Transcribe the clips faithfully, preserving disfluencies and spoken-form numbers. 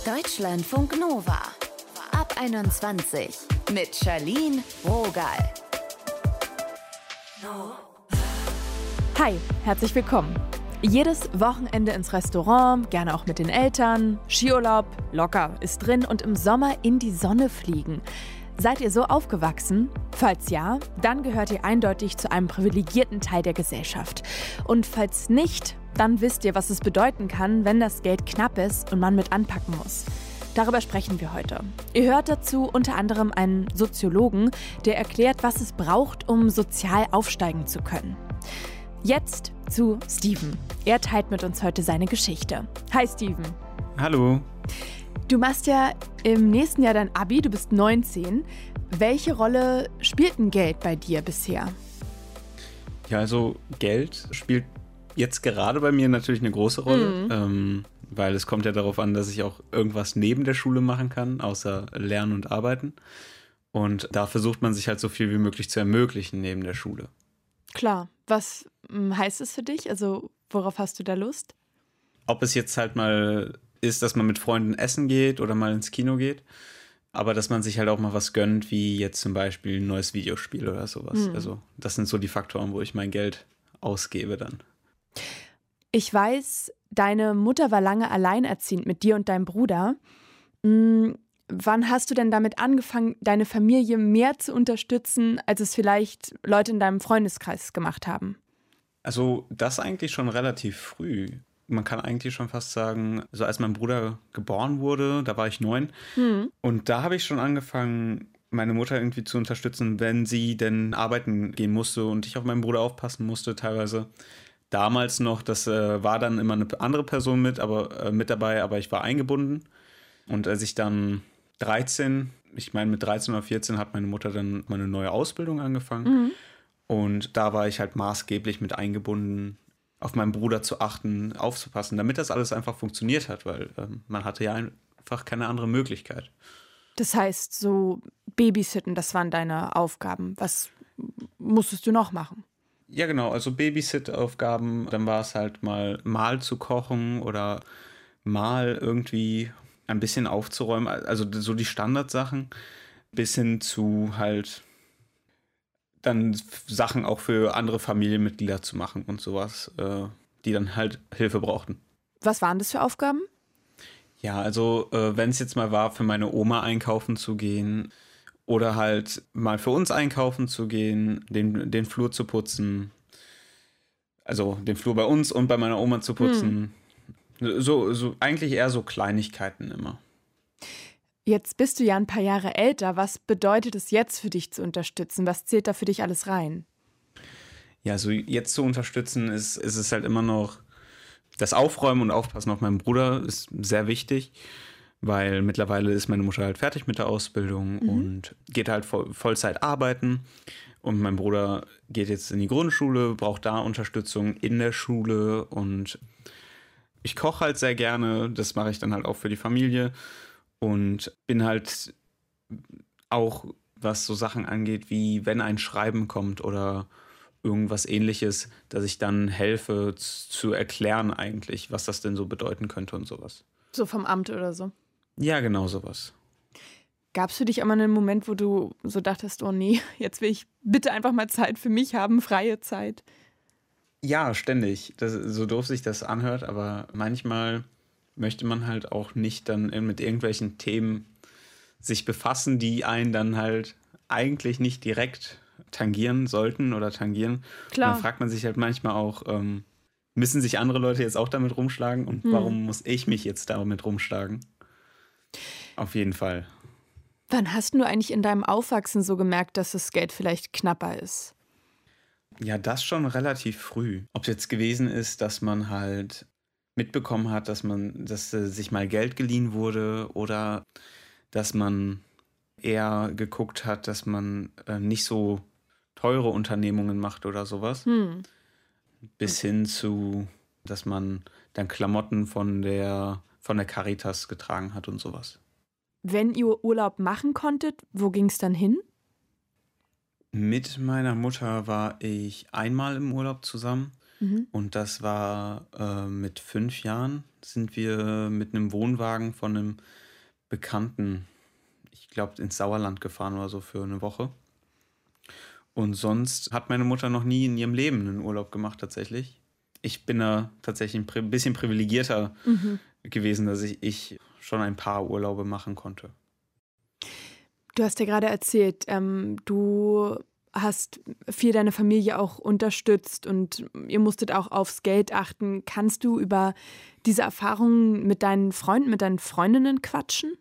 Deutschlandfunk Nova. Ab einundzwanzig mit Charlene Rogal. Hi, herzlich willkommen. Jedes Wochenende ins Restaurant, gerne auch mit den Eltern, Skiurlaub, locker ist drin und im Sommer in die Sonne fliegen. Seid ihr so aufgewachsen? Falls ja, dann gehört ihr eindeutig zu einem privilegierten Teil der Gesellschaft. Und falls nicht, dann wisst ihr, was es bedeuten kann, wenn das Geld knapp ist und man mit anpacken muss. Darüber sprechen wir heute. Ihr hört dazu unter anderem einen Soziologen, der erklärt, was es braucht, um sozial aufsteigen zu können. Jetzt zu Steven. Er teilt mit uns heute seine Geschichte. Hi Steven. Hallo. Du machst ja im nächsten Jahr dein Abi, du bist neunzehn. Welche Rolle spielt denn Geld bei dir bisher? Ja, also Geld spielt jetzt gerade bei mir natürlich eine große Rolle, mhm. ähm, weil es kommt ja darauf an, dass ich auch irgendwas neben der Schule machen kann, außer Lernen und Arbeiten. Und da versucht man sich halt so viel wie möglich zu ermöglichen neben der Schule. Klar. Was m, heißt es für dich? Also worauf hast du da Lust? Ob es jetzt halt mal ist, dass man mit Freunden essen geht oder mal ins Kino geht, aber dass man sich halt auch mal was gönnt, wie jetzt zum Beispiel ein neues Videospiel oder sowas. Mhm. Also das sind so die Faktoren, wo ich mein Geld ausgebe dann. Ich weiß, deine Mutter war lange alleinerziehend mit dir und deinem Bruder. Hm, wann hast du denn damit angefangen, deine Familie mehr zu unterstützen, als es vielleicht Leute in deinem Freundeskreis gemacht haben? Also das eigentlich schon relativ früh. Man kann eigentlich schon fast sagen, so als mein Bruder geboren wurde, da war ich neun. Hm. Und da habe ich schon angefangen, meine Mutter irgendwie zu unterstützen, wenn sie denn arbeiten gehen musste und ich auf meinen Bruder aufpassen musste teilweise. Damals noch, das äh, war dann immer eine andere Person mit, aber äh, mit dabei, aber ich war eingebunden. Und als ich dann dreizehn, ich meine mit dreizehn oder vierzehn hat meine Mutter dann meine neue Ausbildung angefangen. Mhm. Und da war ich halt maßgeblich mit eingebunden, auf meinen Bruder zu achten, aufzupassen, damit das alles einfach funktioniert hat, weil ähm, man hatte ja einfach keine andere Möglichkeit. Das heißt, so Babysitten, das waren deine Aufgaben. Was musstest du noch machen? Ja, genau, also Babysit-Aufgaben, dann war es halt mal, mal zu kochen oder mal irgendwie ein bisschen aufzuräumen, also so die Standardsachen, bis hin zu halt dann Sachen auch für andere Familienmitglieder zu machen und sowas, äh, die dann halt Hilfe brauchten. Was waren das für Aufgaben? Ja, also äh, wenn es jetzt mal war, für meine Oma einkaufen zu gehen oder halt mal für uns einkaufen zu gehen, den, den Flur zu putzen, also den Flur bei uns und bei meiner Oma zu putzen. Hm. So, so eigentlich eher so Kleinigkeiten immer. Jetzt bist du ja ein paar Jahre älter. Was bedeutet es jetzt für dich zu unterstützen? Was zählt da für dich alles rein? Ja, so jetzt zu unterstützen ist, ist es halt immer noch das Aufräumen und Aufpassen auf meinen Bruder ist sehr wichtig, weil mittlerweile ist meine Mutter halt fertig mit der Ausbildung mhm. und geht halt voll, Vollzeit arbeiten. Und mein Bruder geht jetzt in die Grundschule, braucht da Unterstützung in der Schule und ich koche halt sehr gerne, das mache ich dann halt auch für die Familie. Und bin halt auch, was so Sachen angeht, wie wenn ein Schreiben kommt oder irgendwas Ähnliches, dass ich dann helfe zu erklären eigentlich, was das denn so bedeuten könnte und sowas. So vom Amt oder so? Ja, genau sowas. Gab es für dich auch mal einen Moment, wo du so dachtest, oh nee, jetzt will ich bitte einfach mal Zeit für mich haben, freie Zeit? Ja, ständig. Das, so doof sich das anhört, aber manchmal möchte man halt auch nicht dann mit irgendwelchen Themen sich befassen, die einen dann halt eigentlich nicht direkt tangieren sollten oder tangieren. Klar. Und dann fragt man sich halt manchmal auch, ähm, müssen sich andere Leute jetzt auch damit rumschlagen und hm. warum muss ich mich jetzt damit rumschlagen? Auf jeden Fall. Wann hast du eigentlich in deinem Aufwachsen so gemerkt, dass das Geld vielleicht knapper ist? Ja, das schon relativ früh. Ob es jetzt gewesen ist, dass man halt mitbekommen hat, dass man, dass äh, sich mal Geld geliehen wurde oder dass man eher geguckt hat, dass man äh, nicht so teure Unternehmungen macht oder sowas. Hm. Bis hin zu, dass man dann Klamotten von der, von der Caritas getragen hat und sowas. Wenn ihr Urlaub machen konntet, wo ging es dann hin? Mit meiner Mutter war ich einmal im Urlaub zusammen. Mhm. Und das war äh, mit fünf Jahren sind wir mit einem Wohnwagen von einem Bekannten, ich glaube, ins Sauerland gefahren oder so für eine Woche. Und sonst hat meine Mutter noch nie in ihrem Leben einen Urlaub gemacht, tatsächlich. Ich bin da tatsächlich ein pri- bisschen privilegierter Mhm. gewesen, dass ich, ich schon ein paar Urlaube machen konnte. Du hast ja gerade erzählt, ähm, du hast viel deine Familie auch unterstützt und ihr musstet auch aufs Geld achten. Kannst du über diese Erfahrungen mit deinen Freunden, mit deinen Freundinnen quatschen?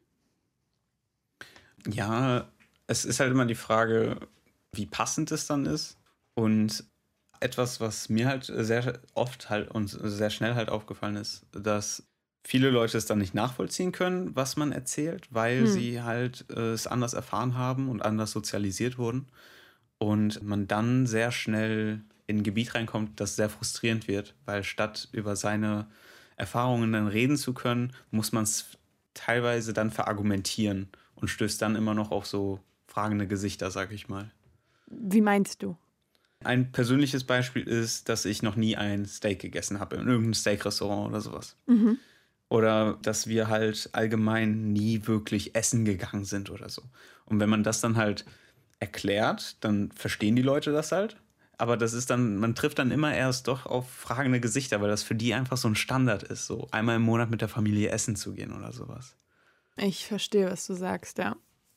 Ja, es ist halt immer die Frage, wie passend es dann ist. Und etwas, was mir halt sehr oft halt und sehr schnell halt aufgefallen ist, dass viele Leute es dann nicht nachvollziehen können, was man erzählt, weil Hm. sie halt äh, es anders erfahren haben und anders sozialisiert wurden. Und man dann sehr schnell in ein Gebiet reinkommt, das sehr frustrierend wird, weil statt über seine Erfahrungen dann reden zu können, muss man es teilweise dann verargumentieren und stößt dann immer noch auf so fragende Gesichter, sag ich mal. Wie meinst du? Ein persönliches Beispiel ist, dass ich noch nie ein Steak gegessen habe in irgendeinem Steak-Restaurant oder sowas. Mhm. Oder dass wir halt allgemein nie wirklich essen gegangen sind oder so. Und wenn man das dann halt erklärt, dann verstehen die Leute das halt. Aber das ist dann, man trifft dann immer erst doch auf fragende Gesichter, weil das für die einfach so ein Standard ist, so einmal im Monat mit der Familie essen zu gehen oder sowas. Ich verstehe, was du sagst, ja.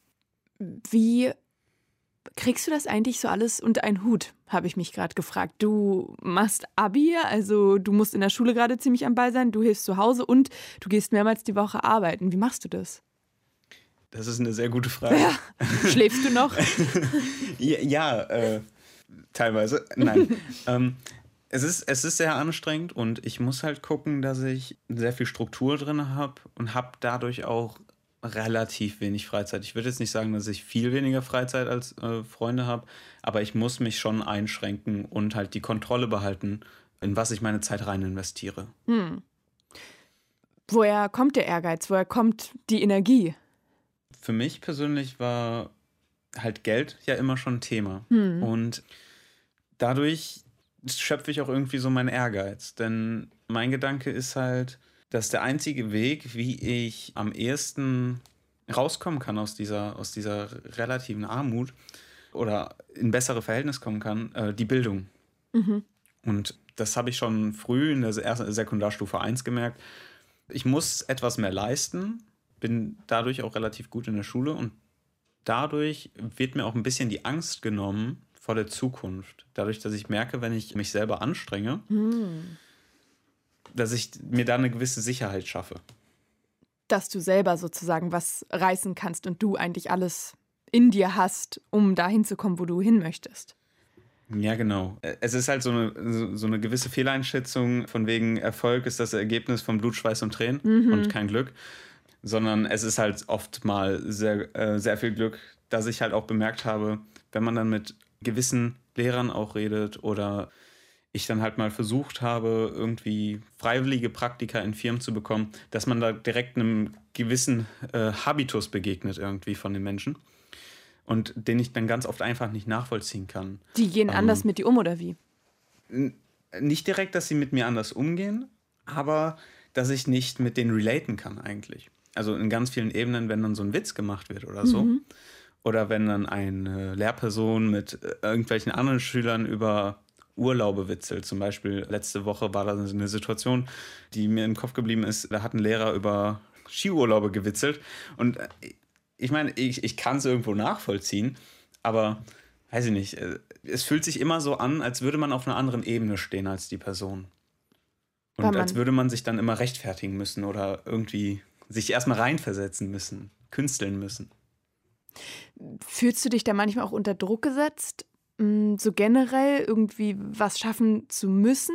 Wie kriegst du das eigentlich so alles unter einen Hut, habe ich mich gerade gefragt. Du machst Abi, also du musst in der Schule gerade ziemlich am Ball sein, du hilfst zu Hause und du gehst mehrmals die Woche arbeiten. Wie machst du das? Das ist eine sehr gute Frage. Ja. Schläfst du noch? ja, ja äh, teilweise. Nein. ähm, es ist, es ist sehr anstrengend und ich muss halt gucken, dass ich sehr viel Struktur drin habe und habe dadurch auch relativ wenig Freizeit. Ich würde jetzt nicht sagen, dass ich viel weniger Freizeit als äh, Freunde habe, aber ich muss mich schon einschränken und halt die Kontrolle behalten, in was ich meine Zeit rein investiere. Hm. Woher kommt der Ehrgeiz? Woher kommt die Energie? Für mich persönlich war halt Geld ja immer schon ein Thema. Hm. Und dadurch schöpfe ich auch irgendwie so meinen Ehrgeiz. Denn mein Gedanke ist halt, dass der einzige Weg, wie ich am ehesten rauskommen kann aus dieser, aus dieser relativen Armut oder in bessere Verhältnisse kommen kann, äh, die Bildung. Mhm. Und das habe ich schon früh in der ersten Sekundarstufe eins gemerkt. Ich muss etwas mehr leisten, bin dadurch auch relativ gut in der Schule und dadurch wird mir auch ein bisschen die Angst genommen vor der Zukunft. Dadurch, dass ich merke, wenn ich mich selber anstrenge, Hm. dass ich mir da eine gewisse Sicherheit schaffe. Dass du selber sozusagen was reißen kannst und du eigentlich alles in dir hast, um dahin zu kommen, wo du hin möchtest. Ja, genau. Es ist halt so eine, so eine gewisse Fehleinschätzung von wegen Erfolg ist das Ergebnis von Blut, Schweiß und Tränen Mhm. und kein Glück, sondern es ist halt oft mal sehr, äh, sehr viel Glück, dass ich halt auch bemerkt habe, wenn man dann mit gewissen Lehrern auch redet oder ich dann halt mal versucht habe, irgendwie freiwillige Praktika in Firmen zu bekommen, dass man da direkt einem gewissen äh, Habitus begegnet irgendwie von den Menschen und den ich dann ganz oft einfach nicht nachvollziehen kann. Die gehen Ähm, anders mit dir um, oder wie? N- Nicht direkt, dass sie mit mir anders umgehen, aber dass ich nicht mit denen relaten kann eigentlich. Also in ganz vielen Ebenen, wenn dann so ein Witz gemacht wird oder so. Mhm. Oder wenn dann eine Lehrperson mit äh, irgendwelchen anderen Schülern über Urlaube witzelt. Zum Beispiel letzte Woche war da eine Situation, die mir im Kopf geblieben ist. Da hat ein Lehrer über Skiurlaube gewitzelt. Und äh, ich meine, ich, ich kann es irgendwo nachvollziehen, aber weiß ich nicht, äh, es fühlt sich immer so an, als würde man auf einer anderen Ebene stehen als die Person. Weil Und man- als würde man sich dann immer rechtfertigen müssen oder irgendwie sich erstmal reinversetzen müssen, künsteln müssen. Fühlst du dich da manchmal auch unter Druck gesetzt, mh, so generell irgendwie was schaffen zu müssen?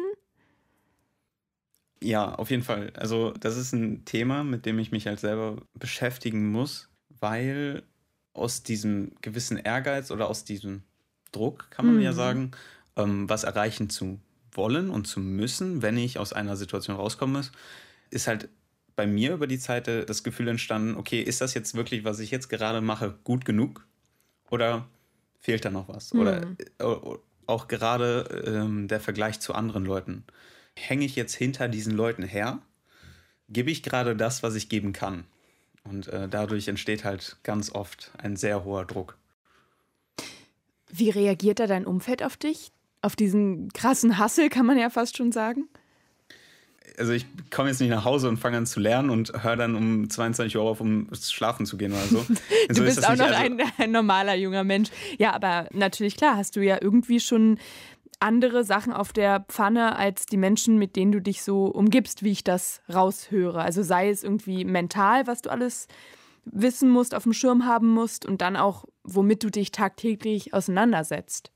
Ja, auf jeden Fall. Also das ist ein Thema, mit dem ich mich halt selber beschäftigen muss, weil aus diesem gewissen Ehrgeiz oder aus diesem Druck, kann man ja Mhm. sagen, ähm, was erreichen zu wollen und zu müssen, wenn ich aus einer Situation rauskomme, ist, ist halt bei mir über die Zeit äh, das Gefühl entstanden, okay, ist das jetzt wirklich, was ich jetzt gerade mache, gut genug? Oder fehlt da noch was? Oder, Mhm. äh, auch gerade ähm, der Vergleich zu anderen Leuten. Hänge ich jetzt hinter diesen Leuten her? Gebe ich gerade das, was ich geben kann? Und äh, dadurch entsteht halt ganz oft ein sehr hoher Druck. Wie reagiert da dein Umfeld auf dich? Auf diesen krassen Hustle, kann man ja fast schon sagen? Also ich komme jetzt nicht nach Hause und fange an zu lernen und höre dann um zweiundzwanzig Uhr auf, um schlafen zu gehen oder so. Du bist auch noch also ein, ein normaler junger Mensch. Ja, aber natürlich, klar, hast du ja irgendwie schon andere Sachen auf der Pfanne als die Menschen, mit denen du dich so umgibst, wie ich das raushöre. Also sei es irgendwie mental, was du alles wissen musst, auf dem Schirm haben musst und dann auch, womit du dich tagtäglich auseinandersetzt.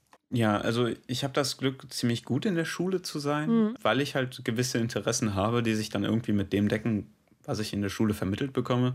Ja, also ich habe das Glück, ziemlich gut in der Schule zu sein, mhm. weil ich halt gewisse Interessen habe, die sich dann irgendwie mit dem decken, was ich in der Schule vermittelt bekomme.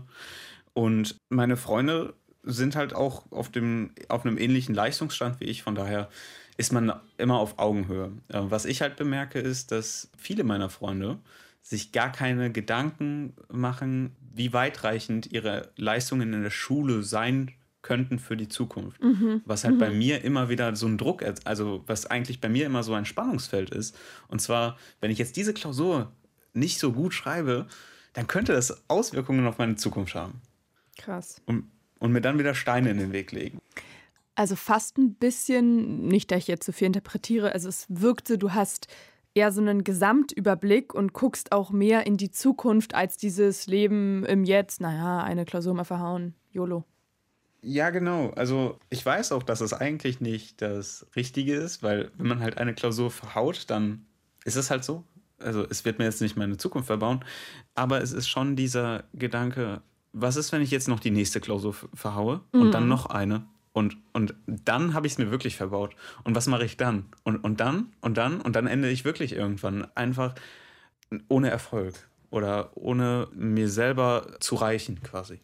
Und meine Freunde sind halt auch auf dem, auf einem ähnlichen Leistungsstand wie ich, von daher ist man immer auf Augenhöhe. Was ich halt bemerke, ist, dass viele meiner Freunde sich gar keine Gedanken machen, wie weitreichend ihre Leistungen in der Schule sein könnten für die Zukunft. Mhm. Was halt mhm. bei mir immer wieder so ein Druck, also was eigentlich bei mir immer so ein Spannungsfeld ist. Und zwar, wenn ich jetzt diese Klausur nicht so gut schreibe, dann könnte das Auswirkungen auf meine Zukunft haben. Krass. Und, und mir dann wieder Steine in den Weg legen. Also fast ein bisschen, nicht, dass ich jetzt so viel interpretiere, also es wirkte, du hast eher so einen Gesamtüberblick und guckst auch mehr in die Zukunft als dieses Leben im Jetzt. Naja, eine Klausur mal verhauen, YOLO. Ja, genau. Also ich weiß auch, dass es eigentlich nicht das Richtige ist, weil wenn man halt eine Klausur verhaut, dann ist es halt so. Also es wird mir jetzt nicht meine Zukunft verbauen, aber es ist schon dieser Gedanke, was ist, wenn ich jetzt noch die nächste Klausur verhaue und mhm. dann noch eine? Und, und dann habe ich es mir wirklich verbaut. Und was mache ich dann? Und, und dann? Und dann? Und dann ende ich wirklich irgendwann einfach ohne Erfolg oder ohne mir selber zu reichen quasi.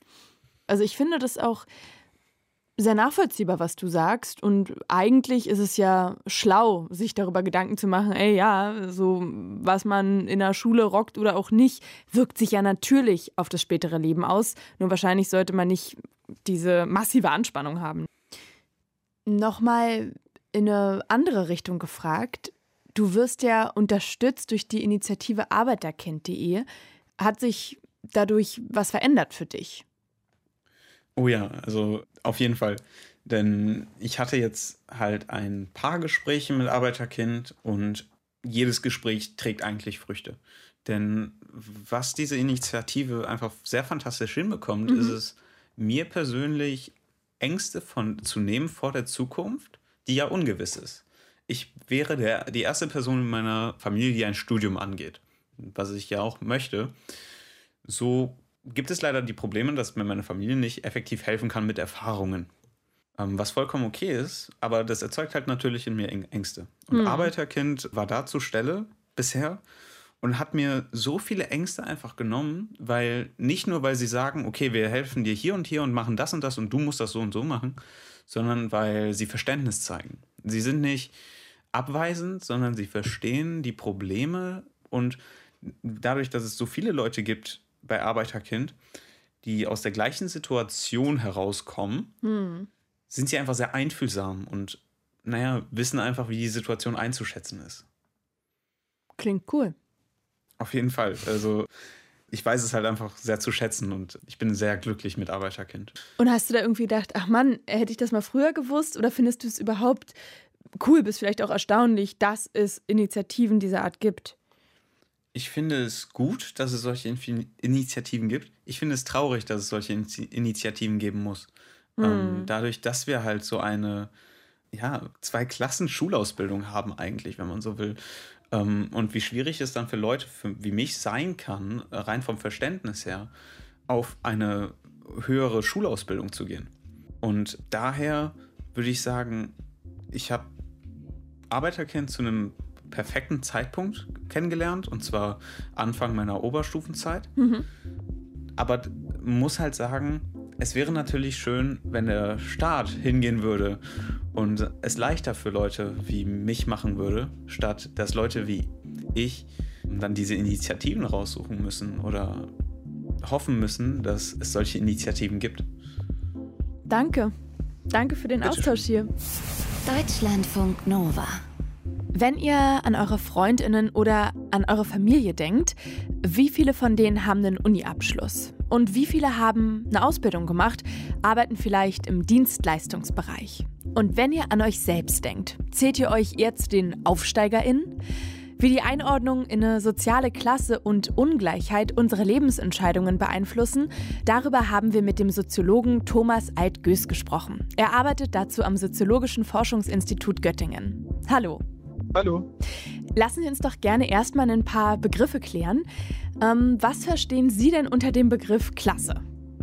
Also ich finde das auch sehr nachvollziehbar, was du sagst. Und eigentlich ist es ja schlau, sich darüber Gedanken zu machen, ey, ja, so was man in der Schule rockt oder auch nicht, wirkt sich ja natürlich auf das spätere Leben aus. Nur wahrscheinlich sollte man nicht diese massive Anspannung haben. Nochmal in eine andere Richtung gefragt. Du wirst ja unterstützt durch die Initiative Arbeiterkind punkt de. Hat sich dadurch was verändert für dich? Oh ja, also auf jeden Fall. Denn ich hatte jetzt halt ein paar Gespräche mit Arbeiterkind und jedes Gespräch trägt eigentlich Früchte. Denn was diese Initiative einfach sehr fantastisch hinbekommt, mhm. ist es, mir persönlich Ängste von zu nehmen vor der Zukunft, die ja ungewiss ist. Ich wäre der, die erste Person in meiner Familie, die ein Studium angeht, was ich ja auch möchte. So gibt es leider die Probleme, dass mir meine Familie nicht effektiv helfen kann mit Erfahrungen. Ähm, was vollkommen okay ist, aber das erzeugt halt natürlich in mir Ängste. Und mhm. Arbeiterkind war da zur Stelle bisher und hat mir so viele Ängste einfach genommen, weil nicht nur, weil sie sagen, okay, wir helfen dir hier und hier und machen das und das und du musst das so und so machen, sondern weil sie Verständnis zeigen. Sie sind nicht abweisend, sondern sie verstehen die Probleme und dadurch, dass es so viele Leute gibt bei Arbeiterkind, die aus der gleichen Situation herauskommen, hm. sind sie einfach sehr einfühlsam und, naja, wissen einfach, wie die Situation einzuschätzen ist. Klingt cool. Auf jeden Fall. Also ich weiß es halt einfach sehr zu schätzen und ich bin sehr glücklich mit Arbeiterkind. Und hast du da irgendwie gedacht, ach Mann, hätte ich das mal früher gewusst? Oder findest du es überhaupt cool, bis vielleicht auch erstaunlich, dass es Initiativen dieser Art gibt? Ich finde es gut, dass es solche Initiativen gibt. Ich finde es traurig, dass es solche Initiativen geben muss. Mhm. Ähm, dadurch, dass wir halt so eine, ja, zwei Klassen Schulausbildung haben eigentlich, wenn man so will. Ähm, und wie schwierig es dann für Leute für, wie mich sein kann, rein vom Verständnis her, auf eine höhere Schulausbildung zu gehen. Und daher würde ich sagen, ich habe Arbeiterkind zu einem perfekten Zeitpunkt kennengelernt, und zwar Anfang meiner Oberstufenzeit. Mhm. Aber muss halt sagen, es wäre natürlich schön, wenn der Staat hingehen würde und es leichter für Leute wie mich machen würde, statt dass Leute wie ich dann diese Initiativen raussuchen müssen oder hoffen müssen, dass es solche Initiativen gibt. Danke. Danke für den Bitte Austausch schön. hier. Deutschlandfunk Nova. Wenn ihr an eure FreundInnen oder an eure Familie denkt, wie viele von denen haben einen Uni-Abschluss? Und wie viele haben eine Ausbildung gemacht, arbeiten vielleicht im Dienstleistungsbereich? Und wenn ihr an euch selbst denkt, zählt ihr euch eher zu den AufsteigerInnen? Wie die Einordnung in eine soziale Klasse und Ungleichheit unsere Lebensentscheidungen beeinflussen, darüber haben wir mit dem Soziologen Thomas Alt-Göß gesprochen. Er arbeitet dazu am Soziologischen Forschungsinstitut Göttingen. Hallo. Hallo. Lassen Sie uns doch gerne erstmal ein paar Begriffe klären. Ähm, was verstehen Sie denn unter dem Begriff Klasse?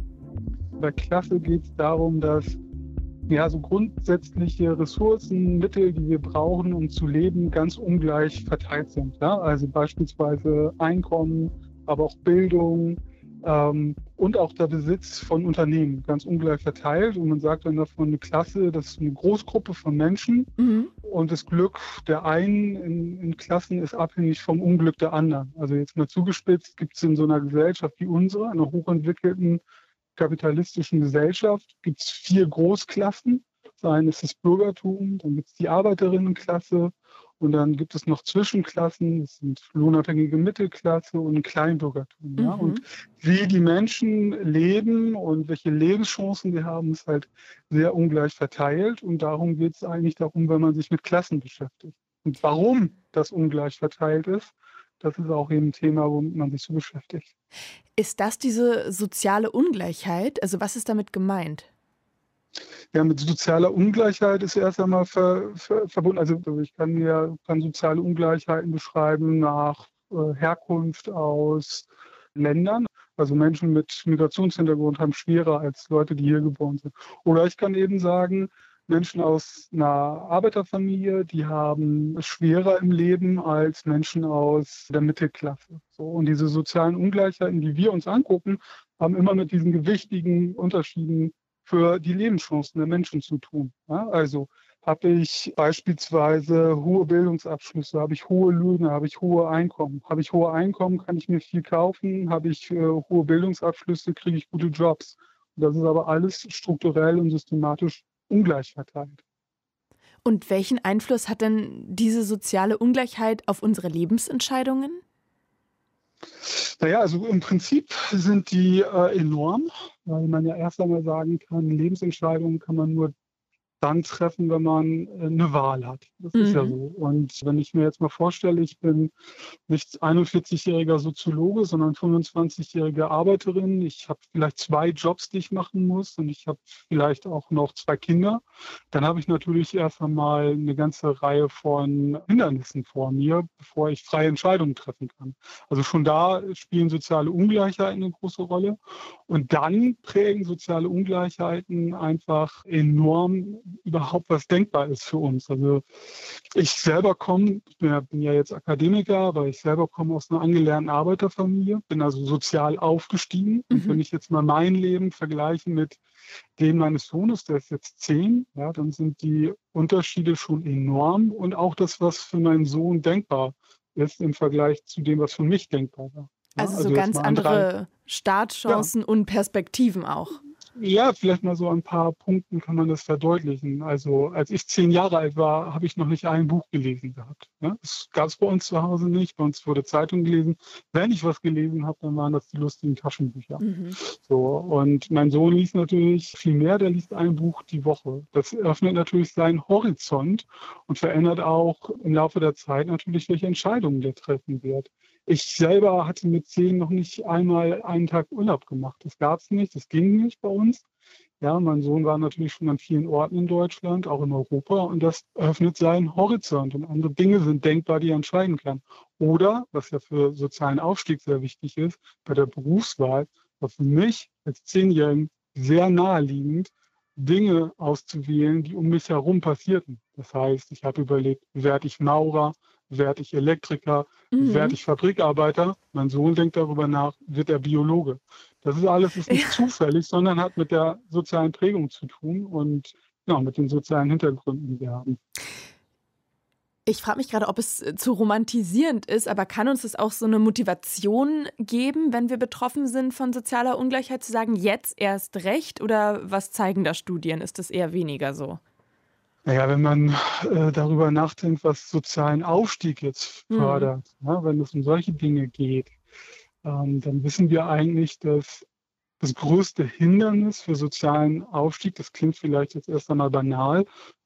Bei Klasse geht es darum, dass ja, so grundsätzliche Ressourcen, Mittel, die wir brauchen, um zu leben, ganz ungleich verteilt sind. Ja? Also beispielsweise Einkommen, aber auch Bildung ähm, und auch der Besitz von Unternehmen ganz ungleich verteilt. Und man sagt dann davon, eine Klasse, das ist eine Großgruppe von Menschen. Mhm. Und das Glück der einen in, in Klassen ist abhängig vom Unglück der anderen. Also jetzt mal zugespitzt, gibt es in so einer Gesellschaft wie unsere, einer hochentwickelten kapitalistischen Gesellschaft, gibt es vier Großklassen. Das eine ist das Bürgertum, dann gibt es die Arbeiterinnenklasse und dann gibt es noch Zwischenklassen, das sind lohnabhängige Mittelklasse und ein Kleinbürgertum. Mhm. Ja? Und wie die Menschen leben und welche Lebenschancen sie haben, ist halt sehr ungleich verteilt. Und darum geht es eigentlich darum, wenn man sich mit Klassen beschäftigt. Und warum das ungleich verteilt ist, das ist auch eben ein Thema, womit man sich so beschäftigt. Ist das diese soziale Ungleichheit? Also was ist damit gemeint? Ja, mit sozialer Ungleichheit ist erst einmal ver, ver, verbunden. Also ich kann mir kann soziale Ungleichheiten beschreiben nach äh, Herkunft aus Ländern. Also Menschen mit Migrationshintergrund haben schwerer als Leute, die hier geboren sind. Oder ich kann eben sagen, Menschen aus einer Arbeiterfamilie, die haben es schwerer im Leben als Menschen aus der Mittelklasse. So, und diese sozialen Ungleichheiten, die wir uns angucken, haben immer mit diesen gewichtigen Unterschieden für die Lebenschancen der Menschen zu tun. Ja, also habe ich beispielsweise hohe Bildungsabschlüsse, habe ich hohe Löhne, habe ich hohe Einkommen. Habe ich hohe Einkommen, kann ich mir viel kaufen. Habe ich äh, hohe Bildungsabschlüsse, kriege ich gute Jobs. Und das ist aber alles strukturell und systematisch ungleich verteilt. Und welchen Einfluss hat denn diese soziale Ungleichheit auf unsere Lebensentscheidungen? Naja, also im Prinzip sind die äh, enorm, weil man ja erst einmal sagen kann, Lebensentscheidungen kann man nur dann treffen, wenn man äh, eine Wahl hat. Das mhm. ist ja so. Und wenn ich mir jetzt mal vorstelle, ich bin nicht einundvierzigjähriger Soziologe, sondern fünfundzwanzigjährige Arbeiterin. Ich habe vielleicht zwei Jobs, die ich machen muss und ich habe vielleicht auch noch zwei Kinder. Dann habe ich natürlich erst einmal eine ganze Reihe von Hindernissen vor mir, bevor ich freie Entscheidungen treffen kann. Also schon da spielen soziale Ungleichheiten eine große Rolle. Und dann prägen soziale Ungleichheiten einfach enorm überhaupt was denkbar ist für uns. Also ich selber komme, ich bin ja, bin ja jetzt Akademiker, aber ich selber komme aus einer angelernten Arbeiterfamilie, bin also sozial aufgestiegen. Mhm. Und wenn ich jetzt mal mein Leben vergleiche mit dem meines Sohnes, der ist jetzt zehn, ja, dann sind die Unterschiede schon enorm und auch das, was für meinen Sohn denkbar ist im Vergleich zu dem, was für mich denkbar war. Ja, also, also so ganz andere Startchancen ja. und Perspektiven auch. Ja, vielleicht mal so ein paar Punkten kann man das verdeutlichen. Also als ich zehn Jahre alt war, habe ich noch nicht ein Buch gelesen gehabt. Ja, das gab es bei uns zu Hause nicht. Bei uns wurde Zeitung gelesen. Wenn ich was gelesen habe, dann waren das die lustigen Taschenbücher. Mhm. So, und mein Sohn liest natürlich viel mehr. Der liest ein Buch die Woche. Das öffnet natürlich seinen Horizont und verändert auch im Laufe der Zeit natürlich, welche Entscheidungen der treffen wird. Ich selber hatte mit zehn noch nicht einmal einen Tag Urlaub gemacht. Das gab es nicht, das ging nicht bei uns. Ja, mein Sohn war natürlich schon an vielen Orten in Deutschland, auch in Europa, und das öffnet seinen Horizont. Und andere Dinge sind denkbar, die er entscheiden kann. Oder, was ja für sozialen Aufstieg sehr wichtig ist, bei der Berufswahl, war für mich als Zehnjährigen sehr naheliegend, Dinge auszuwählen, die um mich herum passierten. Das heißt, ich habe überlegt, werde ich Maurer, werde ich Elektriker, mhm. werde ich Fabrikarbeiter? Mein Sohn denkt darüber nach, wird er Biologe? Das ist alles ist nicht ja. zufällig, sondern hat mit der sozialen Prägung zu tun und ja, mit den sozialen Hintergründen, die wir haben. Ich frage mich gerade, ob es zu romantisierend ist, aber kann uns das auch so eine Motivation geben, wenn wir betroffen sind von sozialer Ungleichheit, zu sagen, jetzt erst recht? Oder was zeigen da Studien? Ist das eher weniger so? Naja, wenn man äh, darüber nachdenkt, was sozialen Aufstieg jetzt fördert, mhm. ja, wenn es um solche Dinge geht, ähm, dann wissen wir eigentlich, dass das größte Hindernis für sozialen Aufstieg, das klingt vielleicht jetzt erst einmal banal,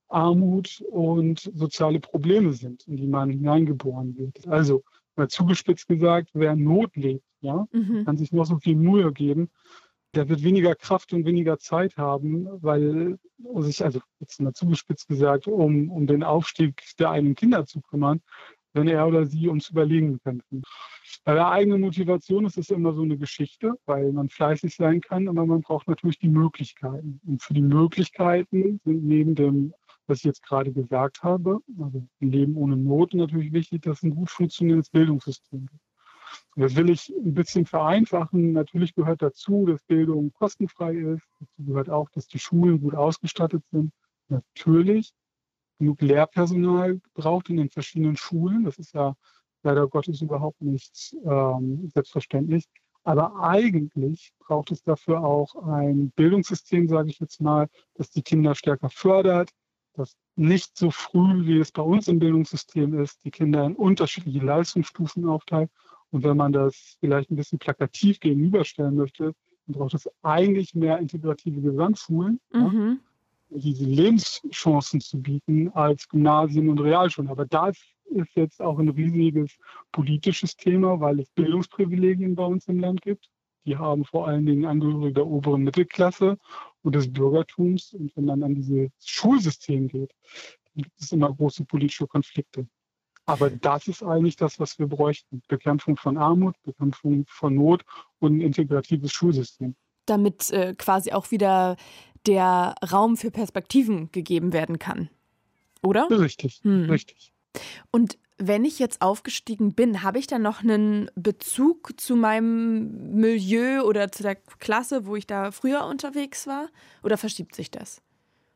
Armut und soziale Probleme sind, in die man hineingeboren wird. Also, mal zugespitzt gesagt, wer in Not lebt, ja, mhm. kann sich noch so viel Mühe geben, der wird weniger Kraft und weniger Zeit haben, weil sich, also jetzt mal zugespitzt gesagt, um, um den Aufstieg der eigenen Kinder zu kümmern, wenn er oder sie ums Überleben kämpfen. Bei der eigenen Motivation ist es immer so eine Geschichte, weil man fleißig sein kann, aber man braucht natürlich die Möglichkeiten. Und für die Möglichkeiten sind neben dem, was ich jetzt gerade gesagt habe, also ein Leben ohne Not, natürlich wichtig, dass es ein gut funktionierendes Bildungssystem gibt. Und das will ich ein bisschen vereinfachen. Natürlich gehört dazu, dass Bildung kostenfrei ist. Dazu gehört auch, dass die Schulen gut ausgestattet sind. Natürlich genug Lehrpersonal gebraucht in den verschiedenen Schulen. Das ist ja leider Gottes überhaupt nicht ähm, selbstverständlich. Aber eigentlich braucht es dafür auch ein Bildungssystem, sage ich jetzt mal, das die Kinder stärker fördert, das nicht so früh, wie es bei uns im Bildungssystem ist, die Kinder in unterschiedliche Leistungsstufen aufteilt. Und wenn man das vielleicht ein bisschen plakativ gegenüberstellen möchte, dann braucht es eigentlich mehr integrative Gesamtschulen, mhm. ja, diese Lebenschancen zu bieten als Gymnasien und Realschulen. Aber das ist jetzt auch ein riesiges politisches Thema, weil es Bildungsprivilegien bei uns im Land gibt. Die haben vor allen Dingen Angehörige der oberen Mittelklasse und des Bürgertums. Und wenn man an dieses Schulsystem geht, dann gibt es immer große politische Konflikte. Aber das ist eigentlich das, was wir bräuchten. Bekämpfung von Armut, Bekämpfung von Not und ein integratives Schulsystem. Damit äh, quasi auch wieder der Raum für Perspektiven gegeben werden kann, oder? Richtig, hm. richtig. Und wenn ich jetzt aufgestiegen bin, habe ich dann noch einen Bezug zu meinem Milieu oder zu der Klasse, wo ich da früher unterwegs war? Oder verschiebt sich das?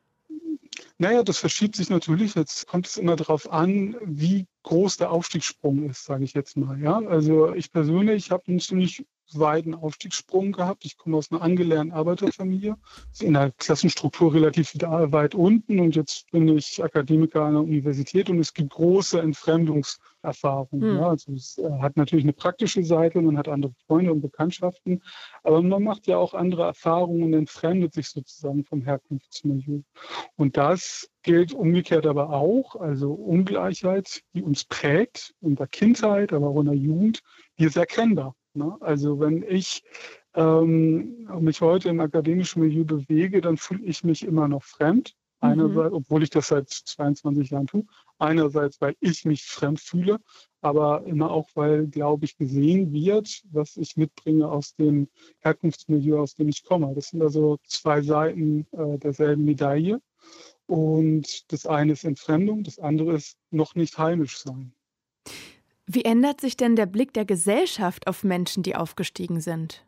Naja, das verschiebt sich natürlich. Jetzt kommt es immer darauf an, wie groß der Aufstiegssprung ist, sage ich jetzt mal. Ja? Also ich persönlich habe einen ziemlich weiten Aufstiegssprung gehabt. Ich komme aus einer angelernten Arbeiterfamilie, in der Klassenstruktur relativ weit unten und jetzt bin ich Akademiker an der Universität und es gibt große Entfremdungserfahrungen. Hm. Ja? Also es hat natürlich eine praktische Seite, man hat andere Freunde und Bekanntschaften, aber man macht ja auch andere Erfahrungen und entfremdet sich sozusagen vom Herkunftsmilieu. Und das gilt umgekehrt aber auch, also Ungleichheit, die uns prägt, in der Kindheit, aber auch in der Jugend, die ist erkennbar. Ne? Also wenn ich ähm, mich heute im akademischen Milieu bewege, dann fühle ich mich immer noch fremd. Mhm. Einerseits, obwohl ich das seit zweiundzwanzig Jahren tue. Einerseits, weil ich mich fremd fühle, aber immer auch, weil, glaube ich, gesehen wird, was ich mitbringe aus dem Herkunftsmilieu, aus dem ich komme. Das sind also zwei Seiten äh, derselben Medaille. Und das eine ist Entfremdung, das andere ist noch nicht heimisch sein. Wie ändert sich denn der Blick der Gesellschaft auf Menschen, die aufgestiegen sind?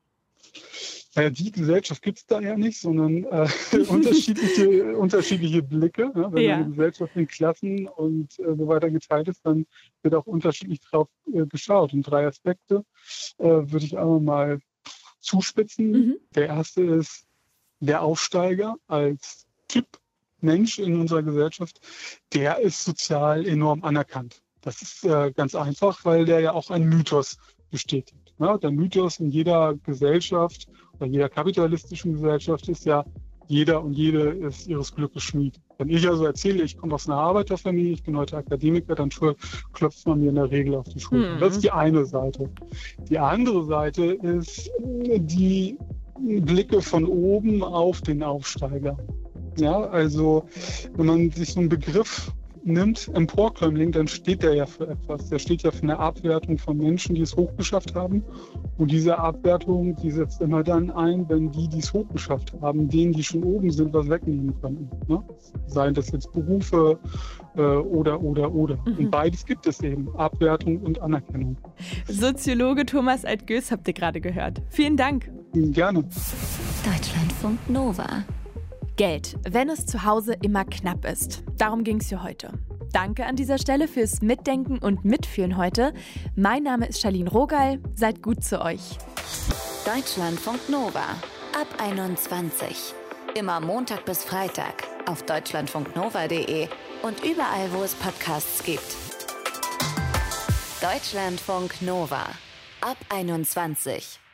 Naja, die Gesellschaft gibt es da ja nicht, sondern äh, unterschiedliche, unterschiedliche Blicke. Ja? Wenn ja. eine Gesellschaft in Klassen und äh, so weiter geteilt ist, dann wird auch unterschiedlich drauf äh, geschaut. Und drei Aspekte äh, würde ich einmal mal zuspitzen. Mhm. Der erste ist der Aufsteiger als Typ Mensch in unserer Gesellschaft, der ist sozial enorm anerkannt. Das ist äh, ganz einfach, weil der ja auch einen Mythos bestätigt. Ja, der Mythos in jeder Gesellschaft oder jeder kapitalistischen Gesellschaft ist ja, jeder und jede ist ihres Glückes Schmied. Wenn ich also erzähle, ich komme aus einer Arbeiterfamilie, ich bin heute Akademiker, dann klopft man mir in der Regel auf die Schulter. Mhm. Das ist die eine Seite. Die andere Seite ist die Blicke von oben auf den Aufsteiger. Ja, also wenn man sich so einen Begriff nimmt, Emporkömmling, dann steht der ja für etwas. Der steht ja für eine Abwertung von Menschen, die es hochgeschafft haben. Und diese Abwertung, die setzt immer dann ein, wenn die, die es hochgeschafft haben, denen, die schon oben sind, was wegnehmen können. Ne? Seien das jetzt Berufe äh, oder, oder, oder. Mhm. Und beides gibt es eben, Abwertung und Anerkennung. Soziologe Thomas Alt-Göß habt ihr gerade gehört. Vielen Dank. Gerne. Deutschlandfunk Nova. Geld, wenn es zu Hause immer knapp ist. Darum ging es hier heute. Danke an dieser Stelle fürs Mitdenken und Mitfühlen heute. Mein Name ist Charlene Rogal. Seid gut zu euch. Deutschlandfunk Nova ab einundzwanzig. Immer Montag bis Freitag auf deutschlandfunknova punkt de und überall, wo es Podcasts gibt. Deutschlandfunk Nova ab einundzwanzig.